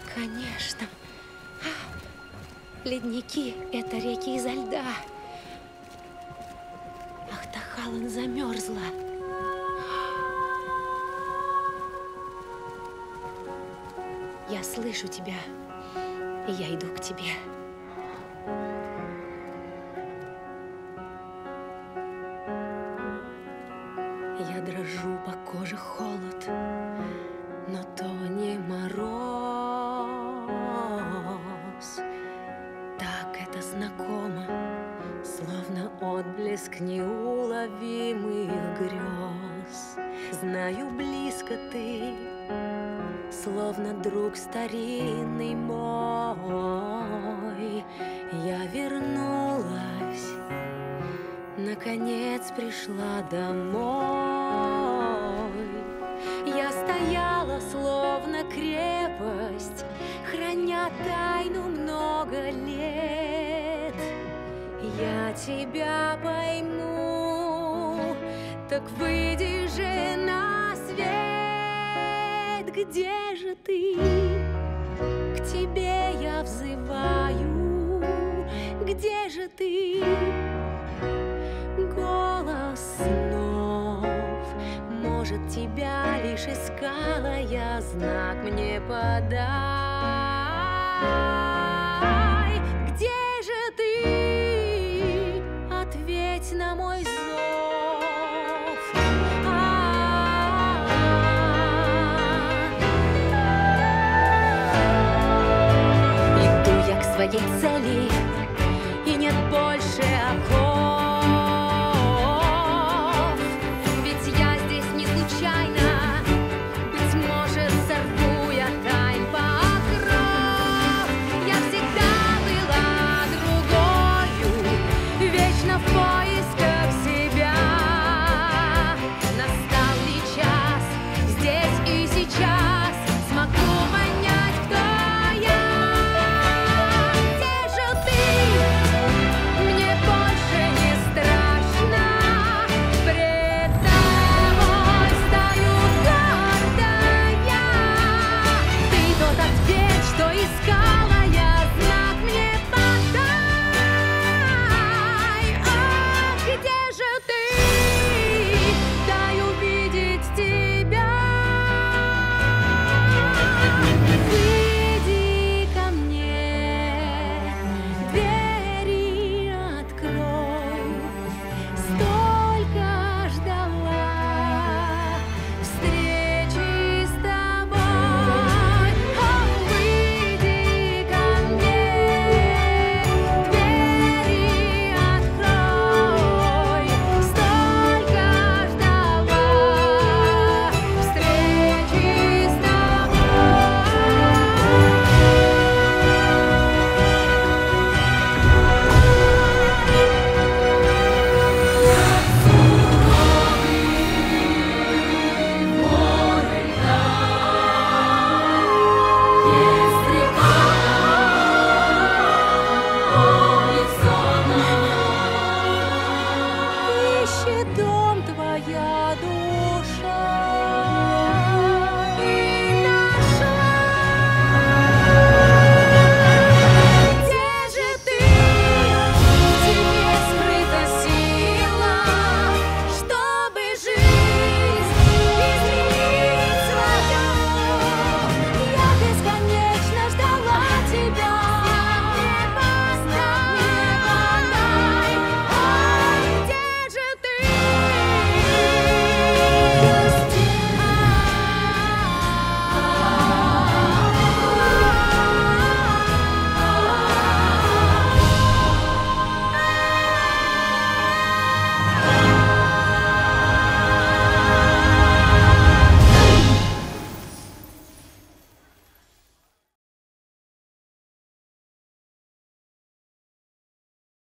Конечно. Ледники – это реки изо льда. Ахтахалан замерзла. Я слышу тебя, и я иду к тебе. Я дрожу, по коже холод, но то не мороз. Так это знакомо, словно отблеск неуловимых грез. Знаю, близко ты, словно друг старинный мой. Я вернулась, наконец пришла домой. Я стояла, словно крепость, храня тайну много лет. Я тебя пойму, так выйди же на свет. Где же ты? К тебе я взываю. Где же ты? Голос снов, может, тебя лишь искала я, знак мне подай. Где же ты? Ответь на мой зов.